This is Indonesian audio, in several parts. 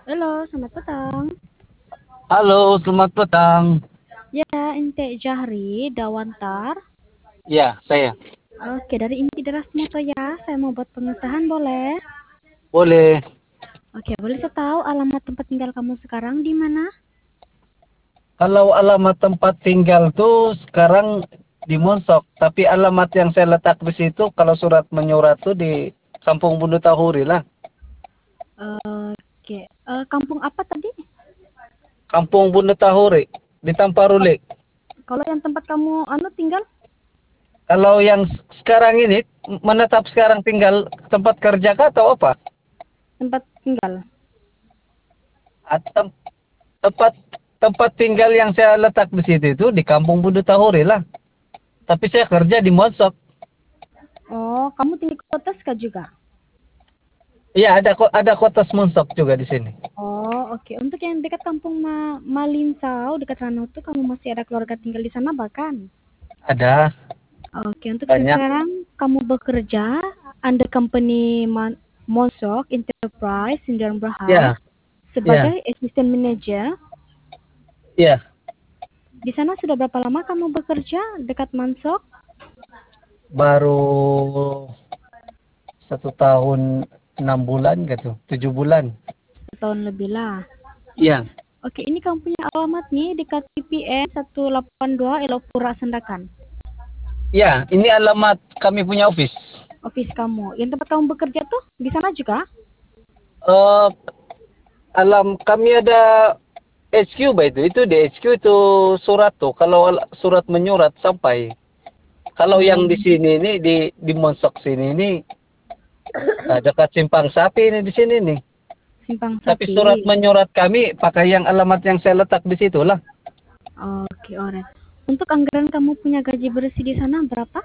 Halo, selamat petang. Halo, selamat petang. Ya, Ente Jahri Dawantar. Ya, saya. Oke, dari Inti Deras Moto ya. Saya mau buat pengesahan, boleh? Boleh. Oke, boleh saya tahu alamat tempat tinggal kamu sekarang di mana? Kalau alamat tempat tinggal tuh sekarang di Monsok, tapi alamat yang saya letak di situ kalau surat menyurat tuh di Kampung Bunda Tahuri lah. Oke, kampung apa tadi? Kampung Bunda Tahuri di Tamparule. Kalau yang tempat kamu tinggal, Kalau yang sekarang ini menetap sekarang tinggal tempat kerja kah atau apa? tempat tinggal. Atau tempat tempat tinggal yang saya letak di situ itu di Kampung Bunda Tahuri lah. Tapi saya kerja di Monsok. Oh, kamu tinggal di kota Ska juga? Iya, ada kota Monsok juga di sini. Oh, oke. Untuk yang dekat kampung Malinsau, dekat sana tuh kamu masih ada keluarga tinggal di sana bahkan? Ada Oke, untuk banyak. sekarang kamu bekerja under company Monsok Enterprise Sindang Berhad Ya, ya, sebagai assistant manager. ya. Di sana sudah berapa lama kamu bekerja dekat Monsok? Baru 1 tahun 6 bulan gitu, 7 bulan. Setahun lebih lah. Ya, Oke, ini kamu punya alamat nih dekat TPN 182 Elopura Sandakan. ya. Ini alamat kami punya office. Office kamu. Yang tempat kamu bekerja tuh di sana juga? Eh, kami ada HQ bah itu. Itu di HQ itu surat tuh. Kalau surat menyurat sampai. Kalau Oh, yang di sini ini di Monsok sini ini dekat Simpang Sapi ini di sini nih. Simpang Tapi surat Sapi. menyurat kami pakai yang alamat yang saya letak di situ lah. Oke, alright. Untuk anggaran kamu punya gaji bersih di sana berapa?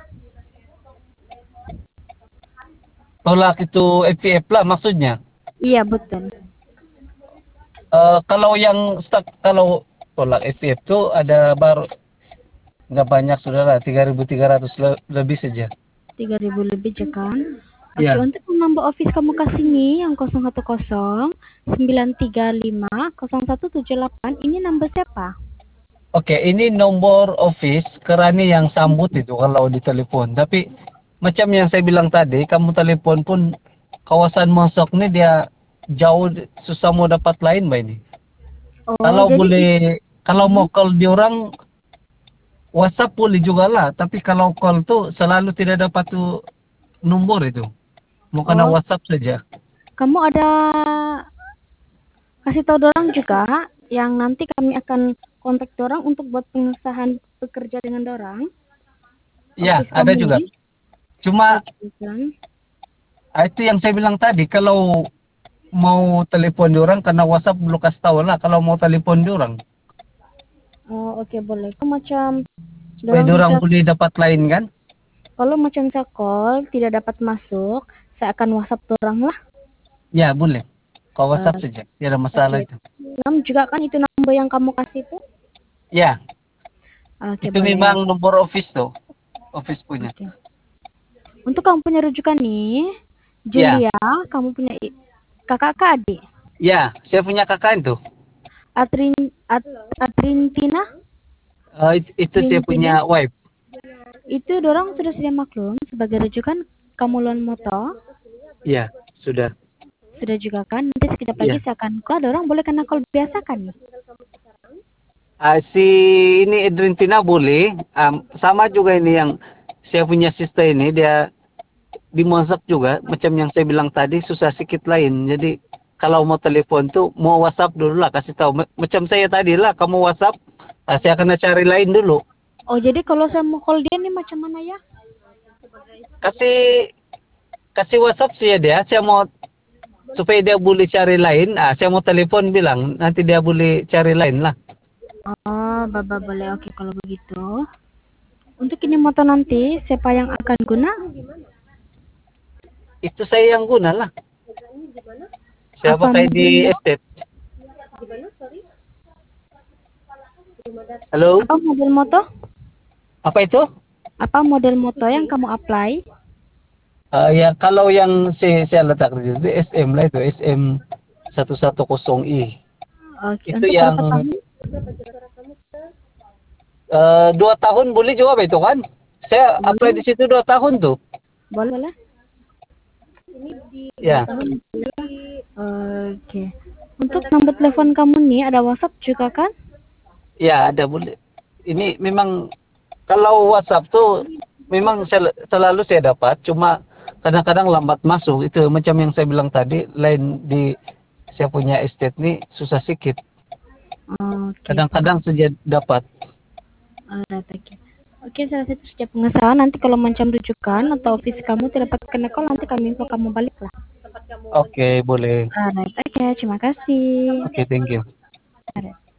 Tolak itu FPF lah maksudnya. Iya, betul. Kalau yang kalau tolak FPF itu ada baru nggak banyak saudara, 3.300 lebih saja. 3.000 lebih ya kan? Oke, Ya. untuk menambah office kamu kasih nih yang 010 935 0178 ini number siapa? Oke, ini nomor office kerani yang sambut itu kalau di telepon. Tapi macam yang saya bilang tadi, kamu telepon pun kawasan Mosok ini dia jauh, susah mau dapat lain, Mbak ini. Oh, Kalau jadi boleh, kalau Mhm. mau call di orang WhatsApp boleh juga lah, tapi kalau call tuh selalu tidak dapat tuh nomor itu. Mau kena Oh, WhatsApp saja. kamu ada kasih tahu dorang juga yang nanti kami akan kontak dorang untuk buat pengesahan bekerja dengan dorang Ya, office ada kamu juga. nih. Cuma Oke kan? itu yang saya bilang tadi, kalau mau telepon di orang karena WhatsApp belum kasih tahu lah kalau mau telepon di orang. Oh, oke boleh. Kok macam Supaya dorang di orang bisa boleh dapat lain kan? kalau macam saya call tidak dapat masuk, saya akan WhatsApp dorang lah. Ya, boleh. Kau WhatsApp Eh, saja. Tidak ada masalah Oke. itu. Nam juga kan itu number yang kamu kasih tuh. Ya, Oke, itu boleh. memang nomor office tuh. Office punya. Oke. Untuk kamu punya rujukan nih, Ya, Julia, kamu punya kakak ke adik? ya. Saya punya kakak itu. Adrin Adrintina, Itu saya Trintina. punya wife. Itu dorong sudah sedia maklum sebagai rujukan kamu lon moto. Ya, sudah. Sudah juga kan? Nanti sekejap lagi Ya. saya akan call. Dorong boleh kena call biasa kan nih? Si ini Edrintina boleh. Sama juga ini yang saya punya sister ini dia dimasak juga macam yang saya bilang tadi susah sedikit lain. Jadi kalau mau telepon tuh mau WhatsApp dulu lah kasih tahu. Macam saya tadi lah kamu WhatsApp, saya akan cari lain dulu. Oh, jadi kalau saya mau call dia nih macam mana ya? Kasih kasih WhatsApp sih ya dia. Saya mau supaya dia boleh cari lain. Saya mau telepon bilang nanti dia boleh cari lain lah. Oh, Baba boleh. Oke, kalau begitu. Untuk ini motor nanti, siapa yang akan guna? Itu saya yang guna lah. Saya Apa pakai di modelnya? estate. Halo, Apa model motor? apa itu? Apa model motor yang kamu apply? Ya kalau yang saya letak di situ SM lah itu SM 110I. Oke, Itu untuk yang berapa tahun? 2 tahun boleh juga itu kan? Saya apply di Boleh, situ 2 tahun tuh. boleh, boleh. 2 Ya, tahun. Oke. Untuk nomor telepon kamu nih ada WhatsApp juga kan? ya ada boleh. Ini memang kalau WhatsApp tuh memang selalu saya dapat, cuma kadang-kadang lambat masuk. Itu macam yang saya bilang tadi, lain di saya punya estate nih susah sedikit. Oke, Kadang-kadang paham. saja dapat. Alright, oke. Oke, saya rasa itu sejak pengesahan. Nanti kalau macam rujukan atau office kamu tidak dapat kena call, nanti kami info kamu balik lah. Oke, boleh. Alright, oke. Terima kasih. Oke, thank you. Alright.